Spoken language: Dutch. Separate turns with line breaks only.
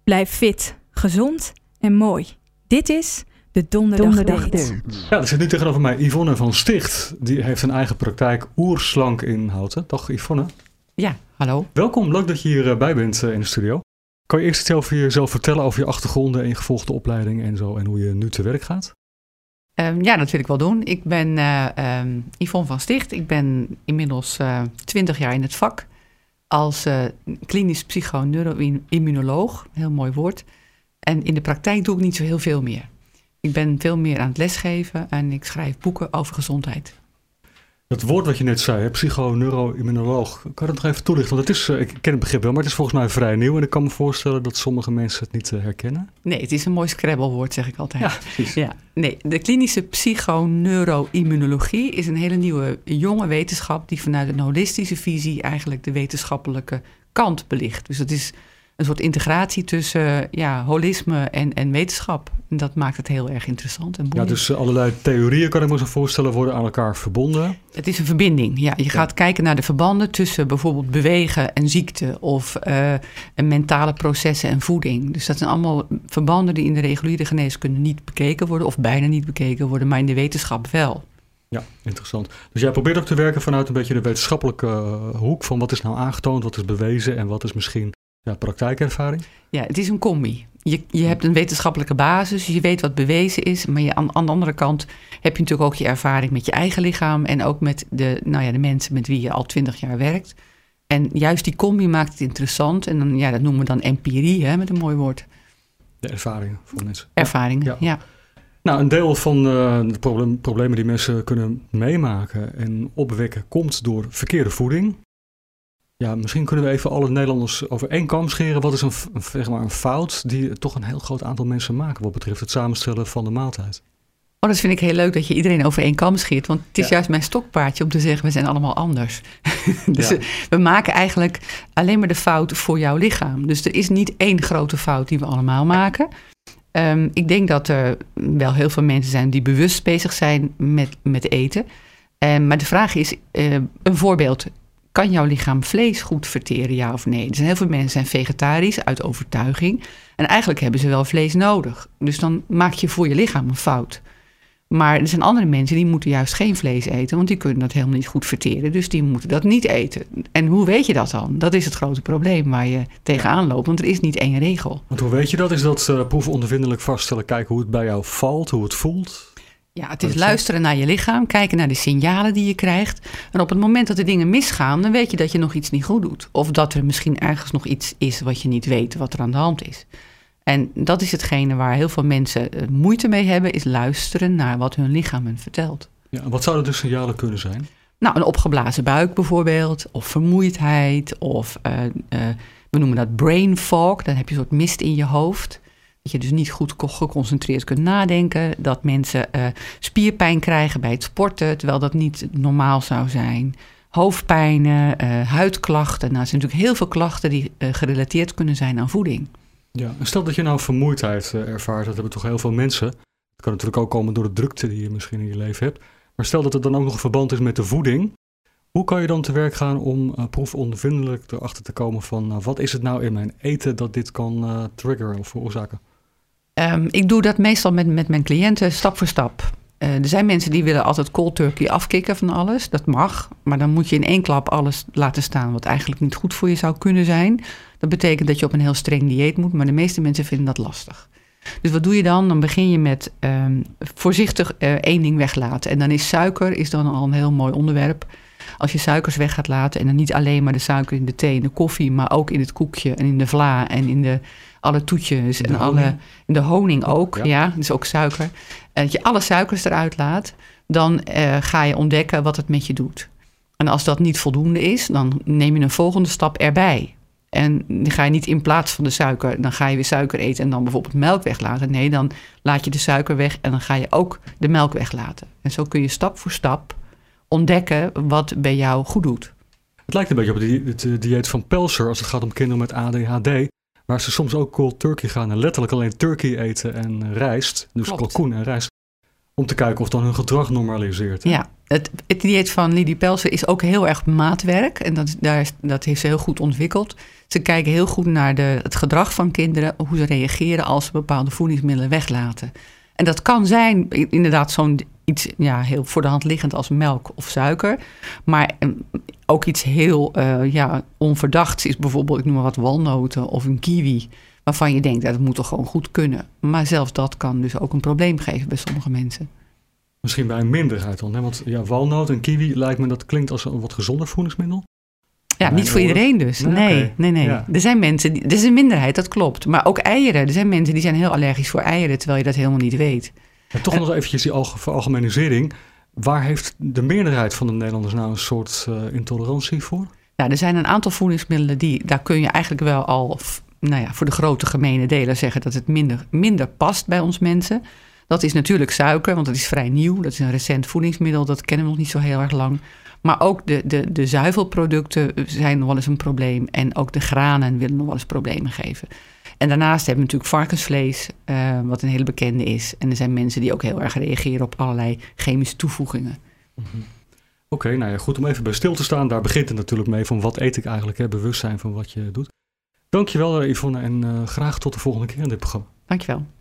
Blijf fit, gezond en mooi. Dit is de Donderdag Date.
Ja, er zit nu tegenover mij Yvonne van Sticht. Die heeft een eigen praktijk Oerslank in Houten. Dag Yvonne.
Ja, hallo.
Welkom, leuk dat je hierbij bent in de studio. Kan je eerst iets over jezelf vertellen, over je achtergronden en je gevolgde opleiding en zo, en hoe je nu te werk gaat?
Ja, dat wil ik wel doen. Ik ben Yvonne van Sticht. Ik ben inmiddels 20 jaar in het vak als klinisch psychoneuroimmunoloog. Heel mooi woord. En in de praktijk doe ik niet zo heel veel meer. Ik ben veel meer aan het lesgeven en ik schrijf boeken over gezondheid.
Het woord wat je net zei, psychoneuroimmunoloog, kan je dat nog even toelichten? Want het is, ik ken het begrip wel, maar het is volgens mij vrij nieuw en ik kan me voorstellen dat sommige mensen het niet herkennen.
Nee, het is een mooi scrabblewoord, zeg ik altijd.
Ja, precies.
Ja, nee, de klinische psychoneuroimmunologie is een hele nieuwe, jonge wetenschap die vanuit een holistische visie eigenlijk de wetenschappelijke kant belicht. Dus dat is een soort integratie tussen holisme en wetenschap. En dat maakt het heel erg interessant en boeiend.
Ja, dus allerlei theorieën, kan ik me zo voorstellen, worden aan elkaar verbonden.
Het is een verbinding, ja. Je gaat kijken naar de verbanden tussen bijvoorbeeld bewegen en ziekte of mentale processen en voeding. Dus dat zijn allemaal verbanden die in de reguliere geneeskunde niet bekeken worden of bijna niet bekeken worden, maar in de wetenschap wel.
Ja, interessant. Dus jij probeert ook te werken vanuit een beetje de wetenschappelijke hoek van wat is nou aangetoond, wat is bewezen en wat is misschien praktijkervaring?
Ja, het is een combi. Je hebt een wetenschappelijke basis, je weet wat bewezen is, maar aan de andere kant heb je natuurlijk ook je ervaring met je eigen lichaam en ook met de mensen met wie je al 20 jaar werkt. En juist die combi maakt het interessant en dan, dat noemen we dan empirie, met een mooi woord.
De ervaringen van mensen.
Ervaringen, ja.
Nou, een deel van de problemen die mensen kunnen meemaken en opwekken komt door verkeerde voeding. Ja, misschien kunnen we even alle Nederlanders over één kam scheren. Wat is een fout die toch een heel groot aantal mensen maken wat betreft het samenstellen van de maaltijd?
Oh, dat vind ik heel leuk dat je iedereen over één kam scheert. Want het is juist mijn stokpaardje om te zeggen, we zijn allemaal anders. Dus we maken eigenlijk alleen maar de fout voor jouw lichaam. Dus er is niet één grote fout die we allemaal maken. Ik denk dat er wel heel veel mensen zijn die bewust bezig zijn met eten. Maar de vraag is, een voorbeeld. Kan jouw lichaam vlees goed verteren, ja of nee? Er zijn heel veel mensen zijn vegetarisch uit overtuiging. En eigenlijk hebben ze wel vlees nodig. Dus dan maak je voor je lichaam een fout. Maar er zijn andere mensen die moeten juist geen vlees eten, want die kunnen dat helemaal niet goed verteren. Dus die moeten dat niet eten. En hoe weet je dat dan? Dat is het grote probleem waar je tegenaan loopt, want er is niet één regel.
Want hoe weet je dat? Is dat proefondervindelijk vaststellen, kijken hoe het bij jou valt, hoe het voelt?
Ja, het is luisteren naar je lichaam, kijken naar de signalen die je krijgt. En op het moment dat de dingen misgaan, dan weet je dat je nog iets niet goed doet. Of dat er misschien ergens nog iets is wat je niet weet, wat er aan de hand is. En dat is hetgene waar heel veel mensen moeite mee hebben, is luisteren naar wat hun lichaam hen vertelt.
Ja, en wat zouden de signalen kunnen zijn?
Nou, een opgeblazen buik bijvoorbeeld, of vermoeidheid, of we noemen dat brain fog. Dan heb je een soort mist in je hoofd. Dat je dus niet goed geconcentreerd kunt nadenken. Dat mensen spierpijn krijgen bij het sporten, terwijl dat niet normaal zou zijn. Hoofdpijnen, huidklachten. Nou, er zijn natuurlijk heel veel klachten die gerelateerd kunnen zijn aan voeding.
Ja, en stel dat je nou vermoeidheid ervaart, dat hebben toch heel veel mensen. Het kan natuurlijk ook komen door de drukte die je misschien in je leven hebt. Maar stel dat er dan ook nog een verband is met de voeding. Hoe kan je dan te werk gaan om proefondervindelijk erachter te komen van wat is het nou in mijn eten dat dit kan triggeren of veroorzaken?
Ik doe dat meestal met mijn cliënten stap voor stap. Er zijn mensen die willen altijd cold turkey afkicken van alles. Dat mag, maar dan moet je in één klap alles laten staan wat eigenlijk niet goed voor je zou kunnen zijn. Dat betekent dat je op een heel streng dieet moet, maar de meeste mensen vinden dat lastig. Dus wat doe je dan? Dan begin je met voorzichtig één ding weglaten. En dan is suiker dan al een heel mooi onderwerp. Als je suikers weg gaat laten en dan niet alleen maar de suiker in de thee en de koffie, maar ook in het koekje en in de vla en in alle toetjes en in de honing ook. Ja, dus ook suiker. En dat je alle suikers eruit laat, dan ga je ontdekken wat het met je doet. En als dat niet voldoende is, dan neem je een volgende stap erbij. En dan ga je niet in plaats van de suiker, dan ga je weer suiker eten en dan bijvoorbeeld melk weglaten. Nee, dan laat je de suiker weg en dan ga je ook de melk weglaten. En zo kun je stap voor stap ontdekken wat bij jou goed doet.
Het lijkt een beetje op het dieet van Pelser als het gaat om kinderen met ADHD. Waar ze soms ook cold turkey gaan en letterlijk alleen turkey eten en rijst. Dus kalkoen en rijst. om te kijken of dan hun gedrag normaliseert. Hè?
Ja, het dieet van Lidie Pelser is ook heel erg maatwerk. En dat heeft ze heel goed ontwikkeld. Ze kijken heel goed naar het gedrag van kinderen. Hoe ze reageren als ze bepaalde voedingsmiddelen weglaten. En dat kan zijn inderdaad zo'n iets heel voor de hand liggend als melk of suiker. Maar ook iets heel onverdachts is bijvoorbeeld, ik noem maar wat, walnoten of een kiwi. Waarvan je denkt, dat moet toch gewoon goed kunnen. Maar zelfs dat kan dus ook een probleem geven bij sommige mensen.
Misschien bij een minderheid dan. Hè? Want walnoot en kiwi lijkt me, dat klinkt als een wat gezonder voedingsmiddel.
Ja, niet voor iedereen dus. Nee. Ja. Er zijn mensen, er is een minderheid, dat klopt. Maar ook eieren. Er zijn mensen die zijn heel allergisch voor eieren, terwijl je dat helemaal niet weet.
En toch nog eventjes die veralgemenisering. Waar heeft de meerderheid van de Nederlanders nou een soort intolerantie voor? Ja,
er zijn een aantal voedingsmiddelen daar kun je eigenlijk wel al voor de grote gemene delen zeggen dat het minder past bij ons mensen. Dat is natuurlijk suiker, want dat is vrij nieuw. Dat is een recent voedingsmiddel, dat kennen we nog niet zo heel erg lang. Maar ook de zuivelproducten zijn nog wel eens een probleem. En ook de granen willen nog wel eens problemen geven. En daarnaast hebben we natuurlijk varkensvlees, wat een hele bekende is. En er zijn mensen die ook heel erg reageren op allerlei chemische toevoegingen.
Mm-hmm. Oké, goed om even bij stil te staan. Daar begint het natuurlijk mee van wat eet ik eigenlijk, bewustzijn van wat je doet. Dankjewel Yvonne en graag tot de volgende keer in dit programma.
Dankjewel.